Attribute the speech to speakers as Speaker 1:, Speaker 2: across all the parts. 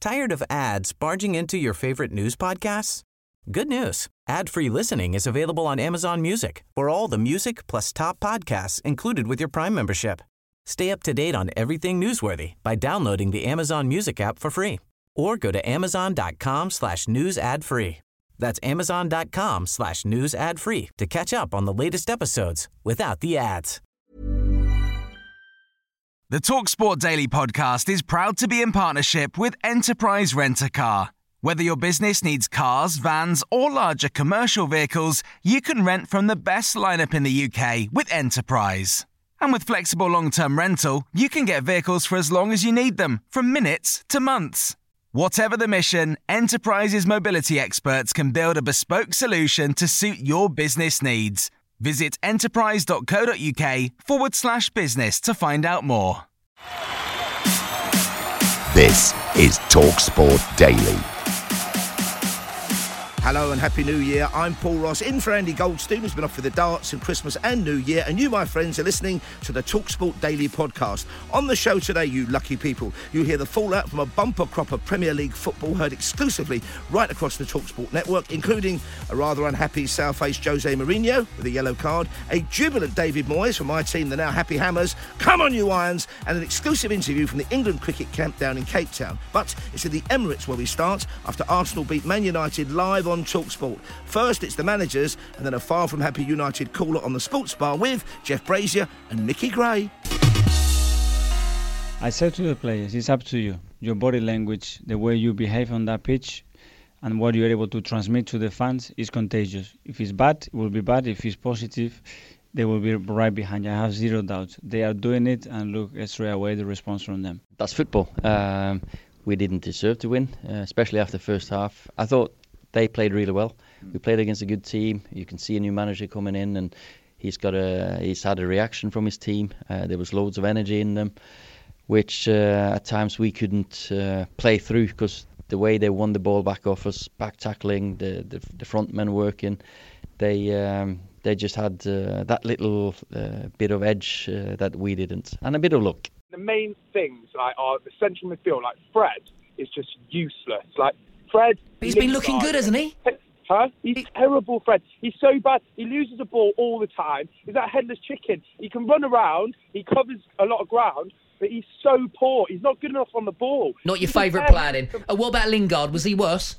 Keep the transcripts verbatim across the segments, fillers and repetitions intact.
Speaker 1: Tired of ads barging into your favorite news podcasts? Good news. Ad-free listening is available on Amazon Music for all the music plus top podcasts included with your Prime membership. Stay up to date on everything newsworthy by downloading the Amazon Music app for free or go to amazon.com slash news ad free. That's amazon.com slash news ad free to catch up on the latest episodes without the ads.
Speaker 2: The TalkSport Daily podcast is proud to be in partnership with Enterprise Rent-A-Car. Whether your business needs cars, vans, or larger commercial vehicles, you can rent from the best lineup in the U K with Enterprise. And with flexible long-term rental, you can get vehicles for as long as you need them, from minutes to months. Whatever the mission, Enterprise's mobility experts can build a bespoke solution to suit your business needs. Visit enterprise.co.uk forward slash business to find out more.
Speaker 3: This is TalkSport Daily.
Speaker 4: Hello and Happy New Year. I'm Paul Ross, in for Andy Goldstein, who's been off for the darts in Christmas and New Year. And you, my friends, are listening to the TalkSport Daily podcast. On the show today, you lucky people, you'll hear the fallout from a bumper crop of Premier League football heard exclusively right across the TalkSport network, including a rather unhappy South-faced Jose Mourinho with a yellow card, a jubilant David Moyes from my team, the now Happy Hammers, come on you Irons, and an exclusive interview from the England cricket camp down in Cape Town. But it's in the Emirates where we start after Arsenal beat Man United live on TalkSport. First, it's the managers, and then a far from happy United caller on the Sports Bar with Jeff Brazier and Mickey Gray.
Speaker 5: I said to the players, it's up to you. Your body language, the way you behave on that pitch, and what you're able to transmit to the fans is contagious. If it's bad, it will be bad. If it's positive, they will be right behind you. I have zero doubts. They are doing it, and look straight away the response from them.
Speaker 6: That's football. Um, we didn't deserve to win, uh, especially after the first half. I thought they played really well. We played against a good team. You can see a new manager coming in, and he's got a he's had a reaction from his team. Uh, there was loads of energy in them, which uh, at times we couldn't uh, play through because the way they won the ball back off us, back tackling, the the, the front men working, they um, they just had uh, that little uh, bit of edge uh, that we didn't, and a bit of luck.
Speaker 7: The main things like are the central midfield. Like Fred is just useless. Like Fred,
Speaker 8: but he's been looking good, hasn't he?
Speaker 7: Huh? He's terrible, Fred. He's so bad. He loses the ball all the time. He's that headless chicken. He can run around. He covers a lot of ground, but he's so poor. He's not good enough on the ball.
Speaker 8: Not your favourite player, then. Oh, what about Lingard? Was he worse?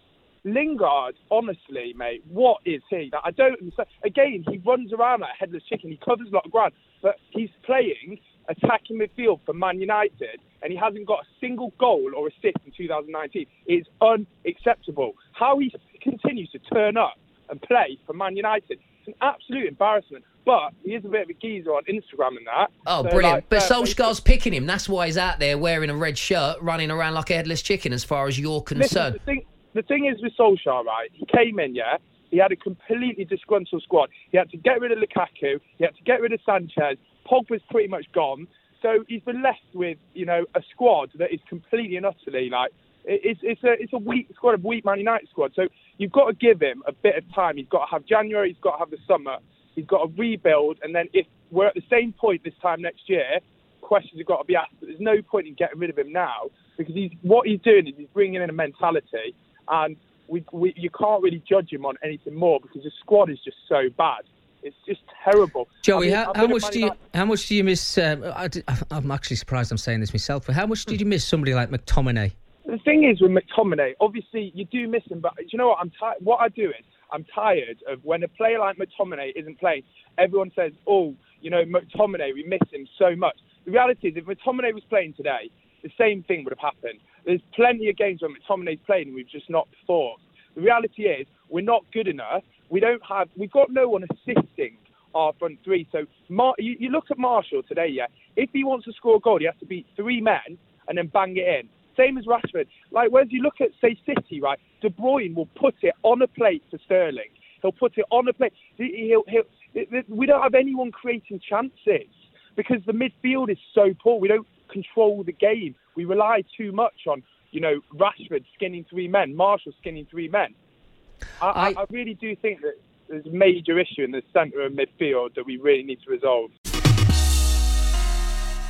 Speaker 7: Lingard, honestly, mate, what is he? Like, I don't understand. Again, he runs around like a headless chicken. He covers a lot of ground, but he's playing attacking midfield for Man United, and he hasn't got a single goal or assist in two thousand nineteen. It's unacceptable. How he continues to turn up and play for Man United, it's an absolute embarrassment. But he is a bit of a geezer on Instagram and that.
Speaker 8: Oh,
Speaker 7: so
Speaker 8: brilliant.
Speaker 7: like,
Speaker 8: but
Speaker 7: uh,
Speaker 8: Solskjaer's picking him. That's why he's out there wearing a red shirt, running around like a headless chicken as far as you're concerned.
Speaker 7: Listen, the, thing, the thing is with Solskjaer, right, he came in, yeah, he had a completely disgruntled squad. He had to get rid of Lukaku, he had to get rid of Sanchez, Pogba's pretty much gone. So he's been left with, you know, a squad that is completely and utterly, like, it's it's a it's a weak squad, a weak Man United squad. So you've got to give him a bit of time. He's got to have January, he's got to have the summer, he's got to rebuild, and then if we're at the same point this time next year, questions have got to be asked. But there's no point in getting rid of him now, because he's what he's doing is he's bringing in a mentality, and we, we you can't really judge him on anything more because the squad is just so bad. It's just terrible.
Speaker 8: Joey,
Speaker 7: I mean,
Speaker 8: how, how much do you how much do you miss? Um, I, I'm actually surprised I'm saying this myself, but how much did you miss somebody like McTominay?
Speaker 7: The thing is with McTominay, obviously you do miss him, but do you know what? I'm ti- What I do is I'm tired of when a player like McTominay isn't playing. Everyone says, "Oh, you know, McTominay, we miss him so much." The reality is, if McTominay was playing today, the same thing would have happened. There's plenty of games where McTominay's playing and we've just not performed. The reality is, we're not good enough. We don't have, we've got no one assisting our front three. So Mar- you, you look at Martial today, yeah. If he wants to score a goal, he has to beat three men and then bang it in. Same as Rashford. Like, whereas you look at, say, City, right, De Bruyne will put it on a plate for Sterling. He'll put it on a plate. He'll, he'll, he'll, we don't have anyone creating chances because the midfield is so poor. We don't control the game. We rely too much on, you know, Rashford skinning three men, Martial skinning three men. I, I, I really do think that there's a major issue in the centre of midfield that we really need to resolve.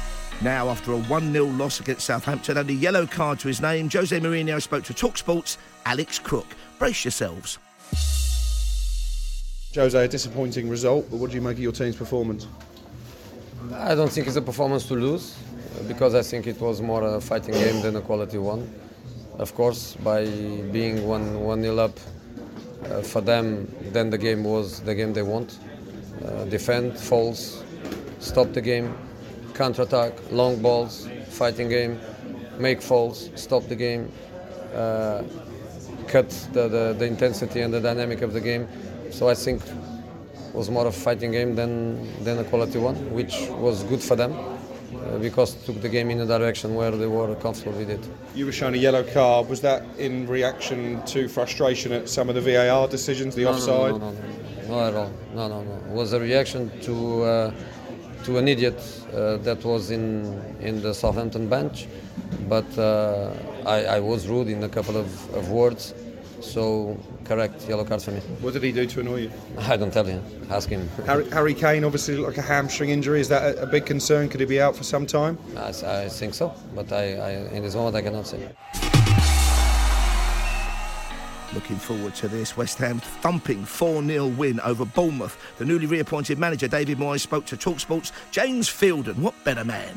Speaker 4: Now, after a one nil loss against Southampton and a yellow card to his name, Jose Mourinho spoke to TalkSport's Alex Crook. Brace yourselves.
Speaker 9: Jose, a disappointing result, but what do you make of your team's performance?
Speaker 10: I don't think it's a performance to lose, because I think it was more a fighting game than a quality one. Of course, by being one one nil up, uh, for them, then the game was the game they want. Uh, defend, falls, stop the game, counter-attack, long balls, fighting game, make falls, stop the game, uh, cut the, the, the intensity and the dynamic of the game. So I think it was more of a fighting game than, than a quality one, which was good for them, uh, because it took the game in a direction where they were comfortable with it.
Speaker 9: You were shown a yellow card. Was that in reaction to frustration at some of the V A R decisions, the
Speaker 10: no,
Speaker 9: offside?
Speaker 10: No, no, no, no, not at all. No, no, no. It was a reaction to uh, to an idiot uh, that was in in the Southampton bench, but uh, I, I was rude in a couple of, of words, so correct, yellow card for me.
Speaker 9: What did he do to annoy you?
Speaker 10: I don't tell you. Ask him.
Speaker 9: Harry, Harry Kane obviously looked like a hamstring injury. Is that a, a big concern? Could he be out for some time?
Speaker 10: I, I think so, but I, I, in this moment I cannot say.
Speaker 4: Looking forward to this. West Ham thumping four nil win over Bournemouth. The newly reappointed manager David Moyes spoke to TalkSport's James Fielden. What better man?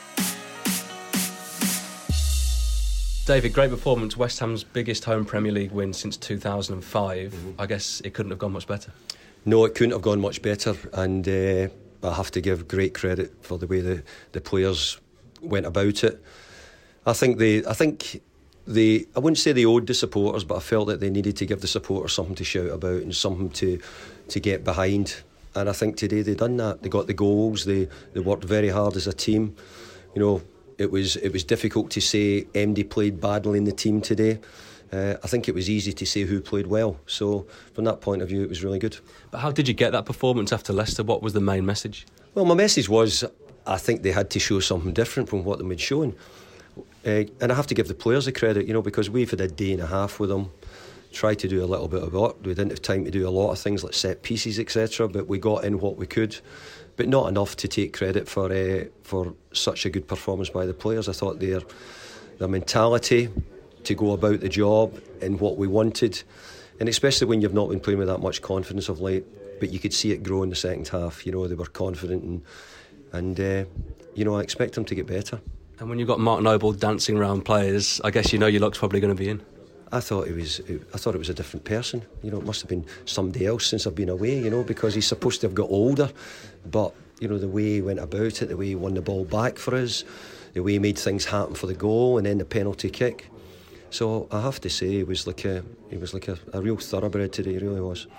Speaker 11: David, great performance. West Ham's biggest home Premier League win since two thousand five. Mm-hmm. I guess it couldn't have gone much better.
Speaker 12: No, it couldn't have gone much better, and uh, I have to give great credit for the way the, the players went about it. I think they, I think they, I wouldn't say they owed the supporters, but I felt that they needed to give the supporters something to shout about and something to to get behind. And I think today they done that. They got the goals. They they worked very hard as a team. You know, it was it was difficult to say M D played badly in the team today. Uh, I think it was easy to say who played well. So from that point of view, it was really good.
Speaker 11: But how did you get that performance after Leicester? What was the main message?
Speaker 12: Well, my message was I think they had to show something different from what they had shown. Uh, and I have to give the players the credit, you know, because we've had a day and a half with them, tried to do a little bit of work. We didn't have time to do a lot of things like set pieces, et cetera, but we got in what we could. But not enough to take credit for uh, for such a good performance by the players. I thought their their mentality to go about the job and what we wanted, and especially when you've not been playing with that much confidence of late, but you could see it grow in the second half. You know, they were confident, and and uh, you know, I expect them to get better.
Speaker 11: And when you've got Mark Noble dancing around players, I guess you know your luck's probably going to be in.
Speaker 12: I thought it was. I thought it was a different person. You know, it must have been somebody else since I've been away. You know, because he's supposed to have got older, but you know the way he went about it, the way he won the ball back for us, the way he made things happen for the goal and then the penalty kick. So I have to say, he was like a he was like a, a real thoroughbred today. He really was.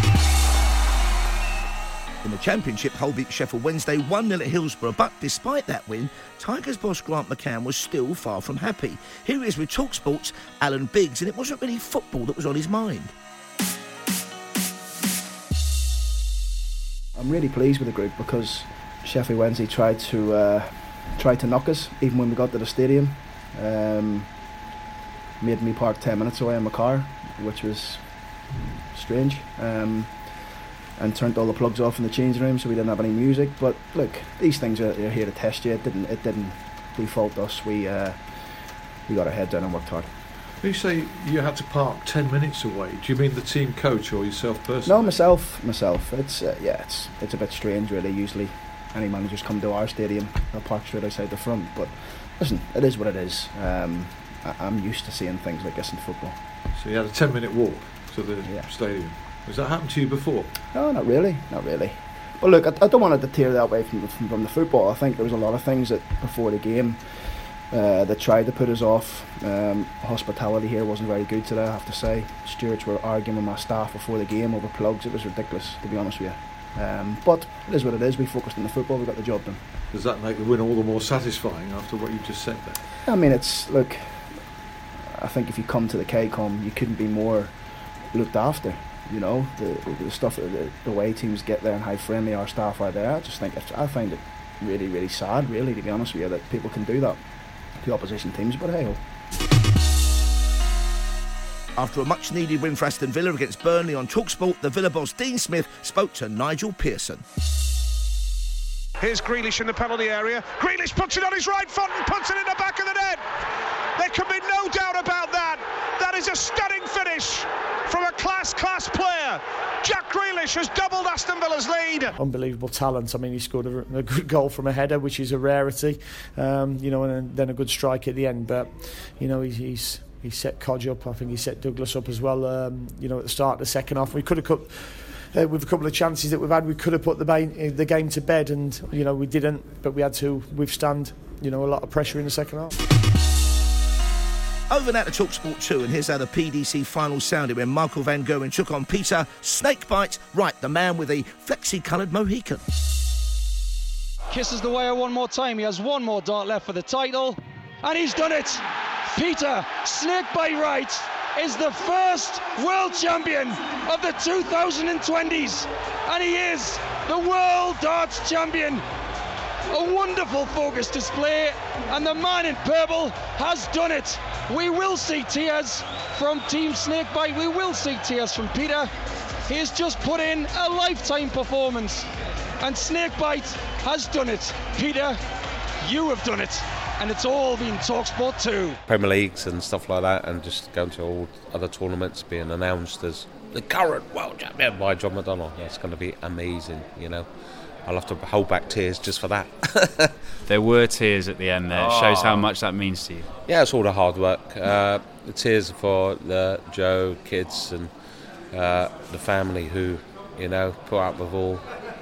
Speaker 4: In the Championship, Hull beat Sheffield Wednesday one nil at Hillsborough, but despite that win, Tigers boss Grant McCann was still far from happy. Here he is with TalkSport's Alan Biggs, and it wasn't really football that was on his mind.
Speaker 13: I'm really pleased with the group because Sheffield Wednesday tried to uh, tried to knock us, even when we got to the stadium. Um, made me park ten minutes away in my car, which was strange. Um, and turned all the plugs off in the change room so we didn't have any music. But look, these things are, are here to test you. It didn't it didn't default us. We uh, we got our head down and worked hard.
Speaker 14: When you say you had to park ten minutes away, do you mean the team coach or yourself personally?
Speaker 13: No, myself, myself. It's uh, yeah, it's it's a bit strange really. Usually, any managers come to our stadium, they'll park straight outside the front. But listen, it is what it is. Um, I, I'm used to seeing things like this in football.
Speaker 14: So you had a ten minute walk to the
Speaker 13: yeah.
Speaker 14: stadium. Has that happened to you before?
Speaker 13: No, not really, not really. But look, I, I don't want to tear that away from, from from the football. I think there was a lot of things that before the game uh, that tried to put us off. Um, hospitality here wasn't very good today, I have to say. Stewards were arguing with my staff before the game over plugs. It was ridiculous, to be honest with you. Um, but it is what it is. We focused on the football. We got the job done.
Speaker 14: Does that make the win all the more satisfying after what you just said there?
Speaker 13: I mean, it's look. I think if you come to the K COM, you couldn't be more looked after. You know, the, the stuff, the, the way teams get there and how friendly our staff are there. I just think, it's, I find it really, really sad, really, to be honest with you, that people can do that to opposition teams, but hey ho.
Speaker 4: After a much-needed win for Aston Villa against Burnley on TalkSport, the Villa boss Dean Smith spoke to Nigel Pearson.
Speaker 15: Here's Grealish in the penalty area. Grealish puts it on his right foot and puts it in the back of the net. There can be no doubt about that. That is a stunning finish from a class, class player. Jack Grealish has doubled Aston Villa's lead.
Speaker 16: Unbelievable talent. I mean, he scored a, a good goal from a header, which is a rarity, um, you know, and then a good strike at the end. But, you know, he's... he's He set Codge up. I think he set Douglas up as well. Um, you know, at the start of the second half, we could have cut uh, with a couple of chances that we've had. We could have put the, ba- the game to bed, and you know we didn't. But we had to withstand, you know, a lot of pressure in the second half.
Speaker 4: Over now to TalkSport two, and here's how the P D C final sounded when Michael Van Gerwen took on Peter Snakebite Wright, the man with a flexi-coloured Mohican.
Speaker 17: Kisses the wire one more time. He has one more dart left for the title, and he's done it. Peter Snakebite Wright is the first world champion of the two thousand twenties, and he is the world darts champion. A wonderful focus display, and the man in purple has done it. We will see tears from Team Snakebite. We will see tears from Peter. He has just put in a lifetime performance, and Snakebite has done it. Peter, you have done it. And it's all been TalkSport two.
Speaker 18: Premier Leagues and stuff like that, and just going to all other tournaments, being announced as the current world champion by John McDonnell. Yeah, it's going to be amazing, you know. I'll have to hold back tears just for that.
Speaker 19: There were tears at the end there. It
Speaker 18: Oh.
Speaker 19: shows how much that means to you.
Speaker 18: Yeah, it's all the hard work. Uh, the tears for the Joe, kids, and uh, the family who, you know, put up with all,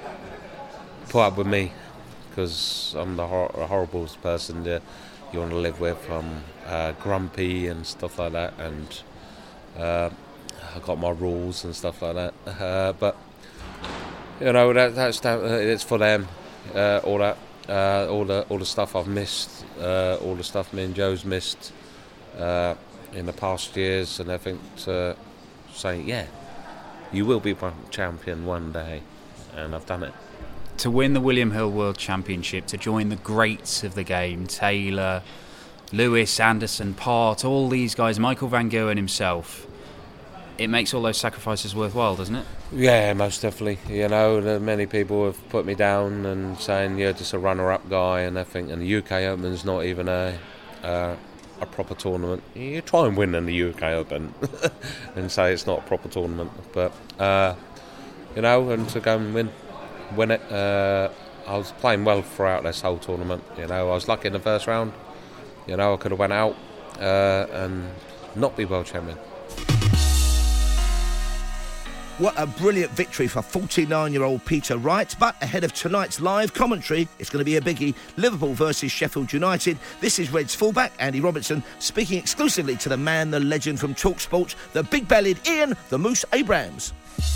Speaker 18: put up with me. Because I'm the hor- horrible person that you want to live with. I'm uh, grumpy and stuff like that, and uh, I've got my rules and stuff like that. Uh, but you know, that, that's that, it's for them. Uh, all that, uh, all the all the stuff I've missed, uh, all the stuff me and Joe's missed uh, in the past years, and everything. To say, yeah, you will be one champion one day, and I've done it.
Speaker 19: To win the William Hill World Championship, to join the greats of the game, Taylor, Lewis, Anderson, Part, all these guys, Michael Van Gerwen himself, it makes all those sacrifices worthwhile, doesn't it?
Speaker 18: Yeah, most definitely. You know, there are many people have put me down and saying you're just a runner-up guy and everything, and the U K Open's not even a uh, a proper tournament. You try and win in the U K Open and say it's not a proper tournament, but uh, you know, and to go and win. Win it. Uh, I was playing well throughout this whole tournament. You know, I was lucky in the first round. You know, I could have went out uh, and not be world champion.
Speaker 4: What a brilliant victory for forty-nine-year-old Peter Wright. But ahead of tonight's live commentary, it's going to be a biggie. Liverpool versus Sheffield United. This is Reds fullback Andy Robertson speaking exclusively to the man, the legend from TalkSport, the big-bellied Ian the Moose Abrams.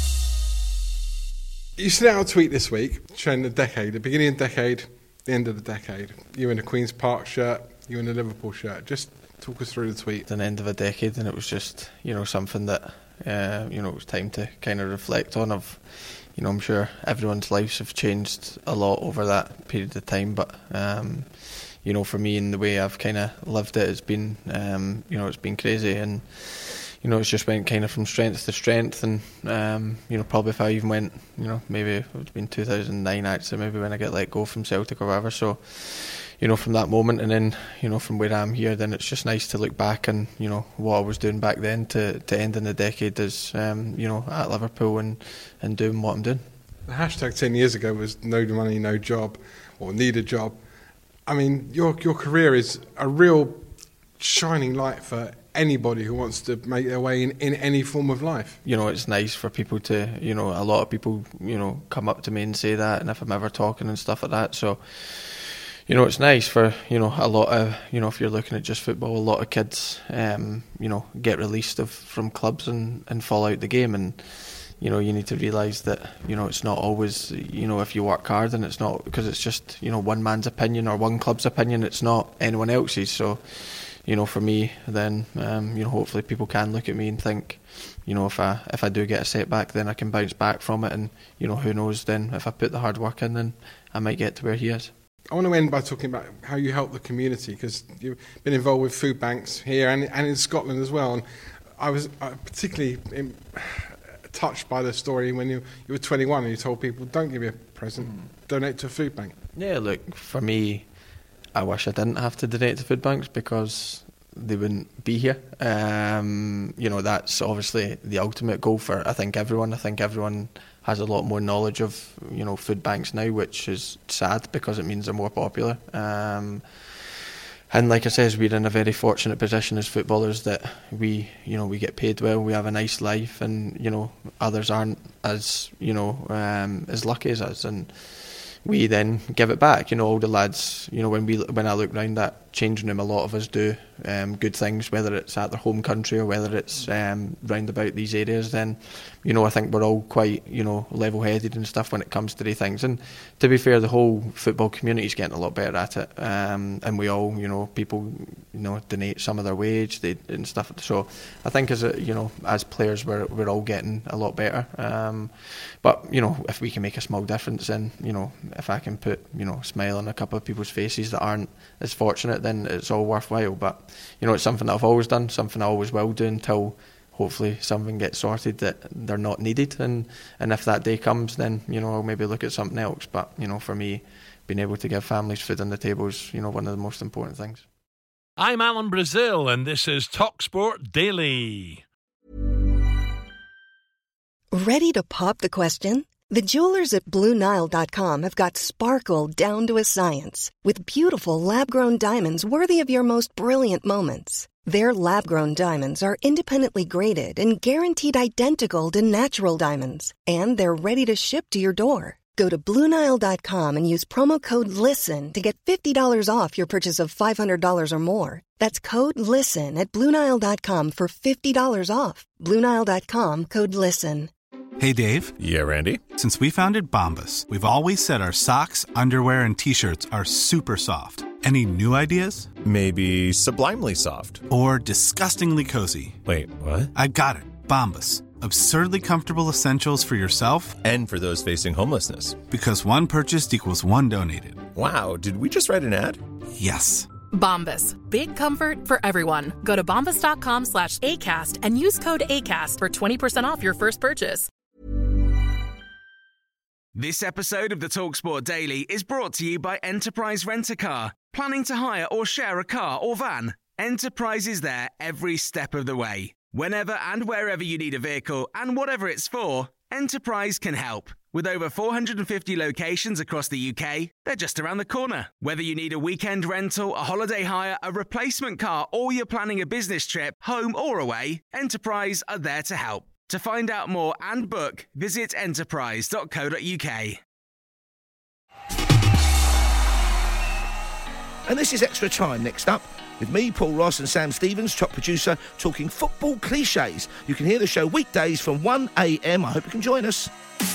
Speaker 9: You sent out a tweet this week showing the decade, the beginning of the decade, the end of the decade. You in a Queen's Park shirt, you in a Liverpool shirt. Just talk us through the tweet.
Speaker 20: An end of a decade, and it was just, you know, something that, uh, you know, it was time to kind of reflect on. Of, you know, I'm sure everyone's lives have changed a lot over that period of time, but, um, you know, for me and the way I've kind of lived it, it's been, um, you know, it's been crazy, and you know, it's just went kind of from strength to strength, and um, you know, probably if I even went, you know, maybe it's been two thousand nine actually, maybe when I get let go from Celtic or whatever. So, you know, from that moment, and then, you know, from where I'm here, then it's just nice to look back and, you know, what I was doing back then to to end in the decade is, um, you know, at Liverpool and and doing what I'm doing.
Speaker 9: The hashtag ten years ago was no money, no job, or need a job. I mean, your your career is a real shining light for anybody who wants to make their way in, in any form of life.
Speaker 20: You know, it's nice for people to, you know, a lot of people, you know, come up to me and say that, and if I'm ever talking and stuff like that, so, you know, it's nice for, you know, a lot of, you know, if you're looking at just football, a lot of kids, um, you know, get released of, from clubs and, and fall out the game, and, you know, you need to realise that, you know, it's not always, you know, if you work hard, and it's not, because it's just, you know, one man's opinion or one club's opinion, it's not anyone else's, so, you know, for me, then, um, you know, hopefully people can look at me and think, you know, if I if I do get a setback, then I can bounce back from it, and, you know, who knows, then if I put the hard work in, then I might get to where he is.
Speaker 9: I want to end by talking about how you help the community, because you've been involved with food banks here and, and in Scotland as well. And I was uh, particularly in, touched by the story when you, you were twenty-one and you told people, don't give me a present, donate to a food bank.
Speaker 20: Yeah, look, for me, I wish I didn't have to donate to food banks because they wouldn't be here. Um, you know, that's obviously the ultimate goal for, I think, everyone. I think everyone has a lot more knowledge of, you know, food banks now, which is sad because it means they're more popular. Um, and like I says, we're in a very fortunate position as footballers that we, you know, we get paid well, we have a nice life, and, you know, others aren't as, you know, um, as lucky as us. And we then give it back. You know, all the lads, you know, when we when I look round that changing room, a lot of us do um, good things, whether it's at their home country or whether it's um, round about these areas. Then, you know, I think we're all quite, you know, level-headed and stuff when it comes to these things. And to be fair, the whole football community is getting a lot better at it. Um, and we all, you know, people, you know, donate some of their wage they, and stuff. So I think as a, you know, as players, we're we're all getting a lot better. Um, but you know, if we can make a small difference, then, you know, if I can put, you know, a smile on a couple of people's faces that aren't as fortunate, then it's all worthwhile. But, you know, it's something that I've always done, something I always will do until hopefully something gets sorted that they're not needed. And, and if that day comes, then, you know, I'll maybe look at something else. But, you know, for me, being able to give families food on the table is, you know, one of the most important things.
Speaker 21: I'm Alan Brazil, and this is TalkSport Daily.
Speaker 22: Ready to pop the question? The jewelers at Blue Nile dot com have got sparkle down to a science with beautiful lab-grown diamonds worthy of your most brilliant moments. Their lab-grown diamonds are independently graded and guaranteed identical to natural diamonds, and they're ready to ship to your door. Go to Blue Nile dot com and use promo code LISTEN to get fifty dollars off your purchase of five hundred dollars or more. That's code LISTEN at Blue Nile dot com for fifty dollars off. Blue Nile dot com, code LISTEN.
Speaker 23: Hey, Dave.
Speaker 24: Yeah, Randy.
Speaker 23: Since we founded Bombas, we've always said our socks, underwear, and T-shirts are super soft. Any new ideas?
Speaker 24: Maybe sublimely soft.
Speaker 23: Or disgustingly cozy.
Speaker 24: Wait, what?
Speaker 23: I got it. Bombas. Absurdly comfortable essentials for yourself
Speaker 24: and for those facing homelessness.
Speaker 23: Because one purchased equals one donated.
Speaker 24: Wow, did we just write an ad?
Speaker 23: Yes.
Speaker 25: Bombas. Big comfort for everyone. Go to bombas dot com slash ACAST and use code ACAST for twenty percent off your first purchase.
Speaker 2: This episode of the TalkSport Daily is brought to you by Enterprise Rent-A-Car. Planning to hire or share a car or van? Enterprise is there every step of the way. Whenever and wherever you need a vehicle and whatever it's for, Enterprise can help. With over four hundred fifty locations across the U K, they're just around the corner. Whether you need a weekend rental, a holiday hire, a replacement car, or you're planning a business trip, home or away, Enterprise are there to help. To find out more and book, visit enterprise dot co dot uk.
Speaker 4: And this is Extra Time. Next up, with me, Paul Ross, and Sam Stevens, top producer, talking football cliches. You can hear the show weekdays from one a m. I hope you can join us.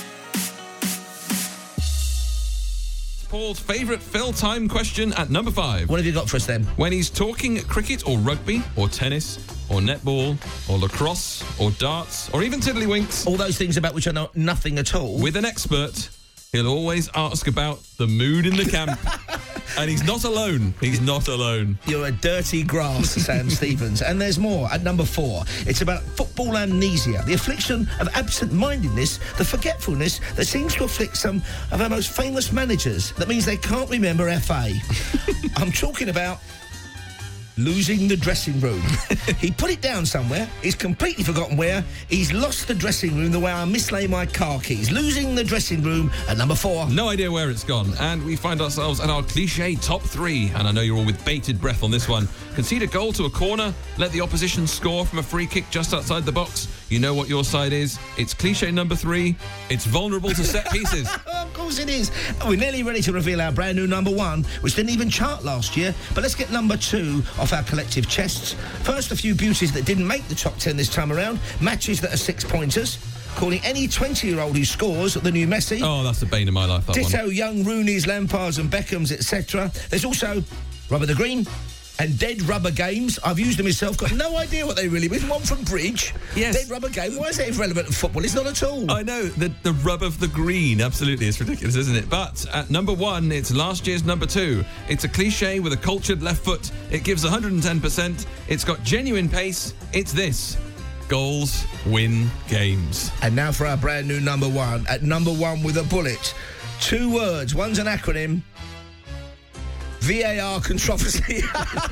Speaker 26: Paul's favourite fill time question at number five.
Speaker 4: What have you got for us then?
Speaker 26: When he's talking cricket or rugby or tennis or netball or lacrosse or darts or even tiddlywinks.
Speaker 4: All those things about which I know nothing at all.
Speaker 26: With an expert, he'll always ask about the mood in the camp. And he's not alone. He's not alone.
Speaker 4: You're a dirty grass, Sam Stevens. And there's more at number four. It's about football amnesia, the affliction of absent-mindedness, the forgetfulness that seems to afflict some of our most famous managers. That means they can't remember F A. I'm talking about losing the dressing room. He put it down somewhere. He's completely forgotten where. He's lost the dressing room the way I mislay my car keys. Losing the dressing room at number four.
Speaker 26: No idea where it's gone. And we find ourselves at our cliche top three. And I know you're all with bated breath on this one. Concede a goal to a corner. Let the opposition score from a free kick just outside the box. You know what your side is. It's cliche number three. It's vulnerable to set pieces.
Speaker 4: Of course it is. We're nearly ready to reveal our brand new number one, which didn't even chart last year. But let's get number two off our collective chests. First, a few beauties that didn't make the top ten this time around. Matches that are six-pointers. Calling any twenty-year-old who scores the new Messi.
Speaker 26: Oh, that's the bane of my life, that
Speaker 4: Ditto
Speaker 26: one.
Speaker 4: young Rooneys, Lampards and Beckhams, et cetera. There's also Rubber the Green and Dead Rubber Games. I've used them myself. Got no idea what they really mean. One from Bridge.
Speaker 26: Yes.
Speaker 4: Dead Rubber Game. Why is that irrelevant to football? It's not at all.
Speaker 26: I know. The, the rub of the green. Absolutely. It's ridiculous, isn't it? But at number one, it's last year's number two. It's a cliche with a cultured left foot. It gives one hundred ten percent. It's got genuine pace. It's this. Goals win games.
Speaker 4: And now for our brand new number one. At number one with a bullet. Two words. One's an acronym. V A R controversy.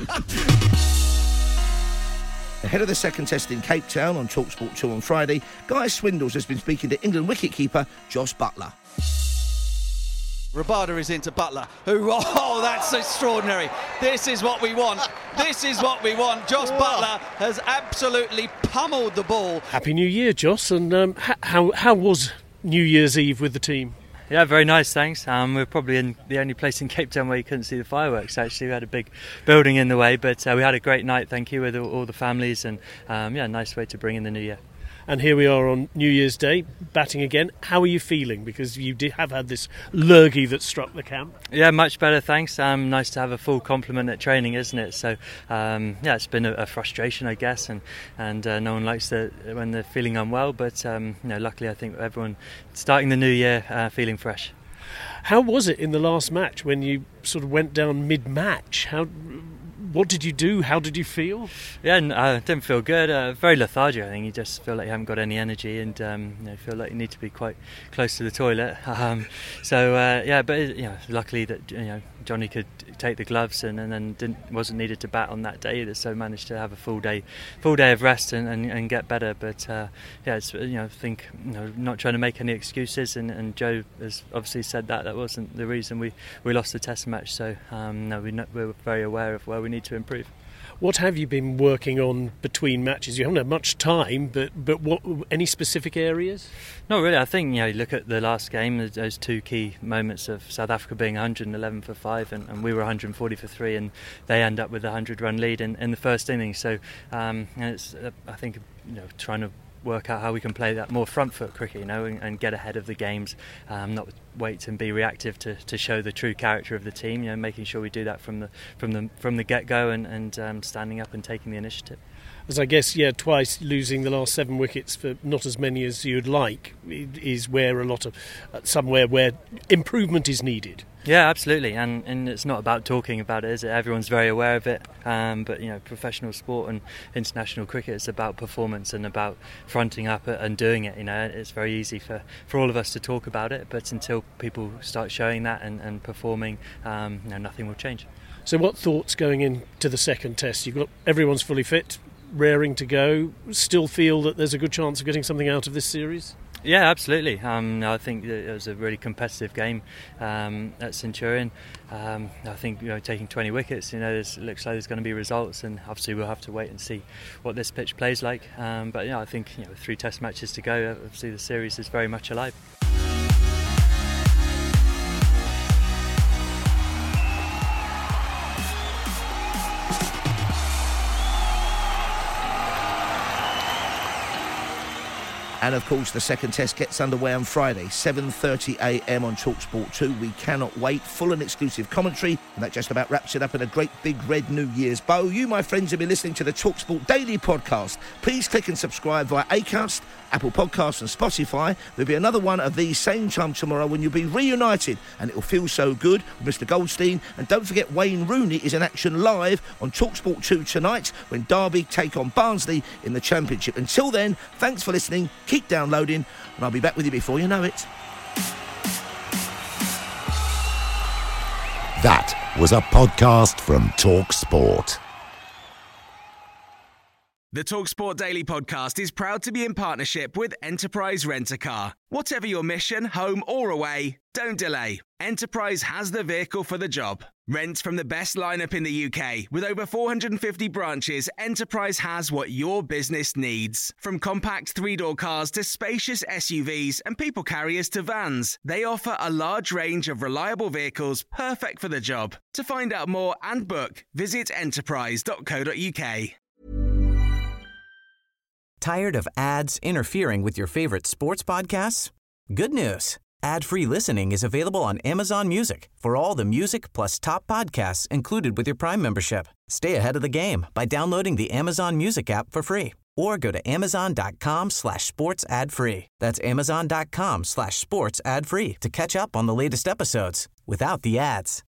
Speaker 4: Ahead of the second test in Cape Town on TalkSport two on Friday, Guy Swindles has been speaking to England wicketkeeper Jos Buttler.
Speaker 1: Rabada is into Butler, who, oh, that's extraordinary. This is what we want. This is what we want. Jos Buttler has absolutely pummeled the ball.
Speaker 3: Happy New Year, Jos, and um, how, how was New Year's Eve with the team?
Speaker 5: Yeah, very nice, thanks. Um, we're probably in the only place in Cape Town where you couldn't see the fireworks, actually. We had a big building in the way, but uh, we had a great night, thank you, with all, all the families, and um, yeah, nice way to bring in the new year.
Speaker 3: And here we are on New Year's Day, batting again. How are you feeling? Because you did have had this lurgy that struck the camp.
Speaker 5: Yeah, much better, thanks. Um, nice to have a full complement at training, isn't it? So, um, yeah, it's been a, a frustration, I guess, and and uh, no one likes it when they're feeling unwell. But um, you know, luckily, I think everyone starting the new year uh, feeling fresh.
Speaker 3: How was it in the last match when you sort of went down mid-match? How? What did you do? How did you feel?
Speaker 5: Yeah, I uh, didn't feel good. Uh, very lethargic, I think. You just feel like you haven't got any energy, and um, you know, feel like you need to be quite close to the toilet. Um, so uh, yeah, but you know, luckily that you know Johnny could take the gloves and, and then didn't wasn't needed to bat on that day either. So managed to have a full day, full day of rest and, and, and get better. But uh, yeah, it's, you know, I think you know, not trying to make any excuses. And, and Joe has obviously said that that wasn't the reason we, we lost the Test match. So um, no, we know, we're very aware of where we need to improve.
Speaker 3: What have you been working on between matches? You haven't had much time, but but what any specific areas?
Speaker 5: Not really. I think you know, you look at the last game, those two key moments of South Africa being one hundred eleven for five, and, and we were one hundred forty for three, and they end up with a one hundred run lead in, in the first innings. So um, and it's uh, I think you know trying to work out how we can play that more front foot cricket, you know, and, and get ahead of the games, um, not wait and be reactive to, to show the true character of the team. You know, making sure we do that from the from the from the get go, and, and um, standing up and taking the initiative.
Speaker 3: As I guess, yeah, twice losing the last seven wickets for not as many as you'd like is where a lot of uh, somewhere where improvement is needed.
Speaker 5: Yeah, absolutely, and and it's not about talking about it, is it? Everyone's very aware of it, um, but you know, professional sport and international cricket is about performance and about fronting up and doing it. You know, it's very easy for, for all of us to talk about it, but until people start showing that and, and performing, um, you know, nothing will change.
Speaker 3: So, what thoughts going into the second test? You've got everyone's fully fit, raring to go. Still feel that there's a good chance of getting something out of this series?
Speaker 5: Yeah, absolutely. Um, I think it was a really competitive game um, at Centurion. Um, I think you know, taking twenty wickets, you know, it looks like there's going to be results, and obviously we'll have to wait and see what this pitch plays like. Um, but yeah, I think you know, three Test matches to go. Obviously, the series is very much alive.
Speaker 4: And of course, the second test gets underway on Friday, seven thirty a m on TalkSport two. We cannot wait. Full and exclusive commentary. And that just about wraps it up in a great big red New Year's bow. You, my friends, have been listening to the TalkSport Daily podcast. Please click and subscribe via Acast, Apple Podcasts and Spotify. There'll be another one of these same time tomorrow when you'll be reunited, and it'll feel so good with Mister Goldstein. And don't forget, Wayne Rooney is in action live on TalkSport two tonight when Derby take on Barnsley in the Championship. Until then, thanks for listening. Keep downloading, and I'll be back with you before you know it.
Speaker 6: That was a podcast from TalkSport.
Speaker 2: The TalkSport Daily podcast is proud to be in partnership with Enterprise Rent-A-Car. Whatever your mission, home or away, don't delay. Enterprise has the vehicle for the job. Rent from the best lineup in the U K. With over four hundred fifty branches, Enterprise has what your business needs. From compact three-door cars to spacious S U Vs and people carriers to vans, they offer a large range of reliable vehicles perfect for the job. To find out more and book, visit enterprise dot co dot uk.
Speaker 7: Tired of ads interfering with your favorite sports podcasts? Good news. Ad-free listening is available on Amazon Music for all the music plus top podcasts included with your Prime membership. Stay ahead of the game by downloading the Amazon Music app for free or go to amazon.com slash sports ad free. That's amazon.com slash sports ad free to catch up on the latest episodes without the ads.